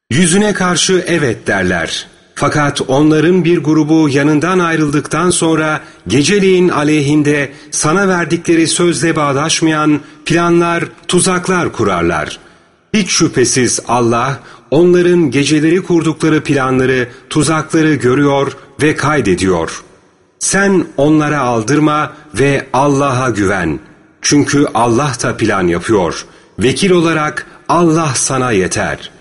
Yüzüne karşı evet derler. Fakat onların bir grubu yanından ayrıldıktan sonra geceleyin aleyhinde sana verdikleri sözle bağdaşmayan planlar, tuzaklar kurarlar. Hiç şüphesiz Allah onların geceleri kurdukları planları, tuzakları görüyor ve kaydediyor. Sen onlara aldırma ve Allah'a güven. Çünkü Allah da plan yapıyor. Vekil olarak Allah sana yeter.''